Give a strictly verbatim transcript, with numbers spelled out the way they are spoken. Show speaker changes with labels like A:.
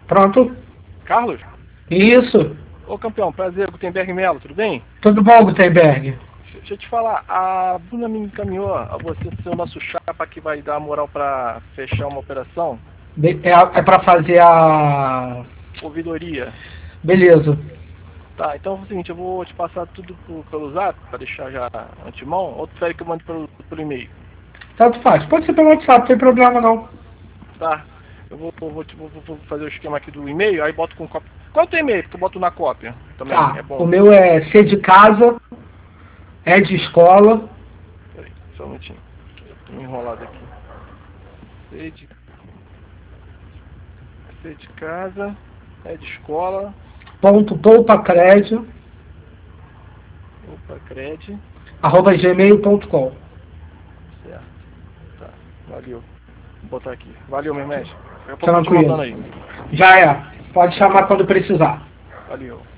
A: Pronto?
B: Carlos?
A: Isso.
B: Ô campeão, prazer, Gutenberg Melo, tudo bem?
A: Tudo bom, Gutenberg?
B: Deixa eu te falar, a Bruna me encaminhou a você ser o nosso chapa que vai dar moral pra fechar uma operação.
A: Be- É, é para fazer a...
B: Ouvidoria.
A: Beleza.
B: Tá, então é o seguinte, eu vou te passar tudo por, pelo zap, pra deixar já antemão, ou tu prefere que eu mande pelo, pelo e-mail?
A: Tanto faz. Pode ser pelo WhatsApp, não tem problema não.
B: Tá, eu vou, vou, vou, vou fazer o esquema aqui do e-mail, aí boto com cópia. Qual é o teu e-mail? Porque eu boto na cópia também,
A: Tá.
B: é bom.
A: O meu é C de casa, é de escola.
B: Peraí, só um minutinho. Tô enrolado aqui. C de... C de casa, é de escola,
A: Ponto poupacred,
B: opa, cred,
A: arroba gmail ponto com.
B: certo. Tá, valeu. Vou botar aqui. Valeu, meu mestre. Daqui a pouco eu tô te
A: Tranquilo.
B: mandando aí.
A: Já é. Pode chamar quando precisar.
B: Valeu.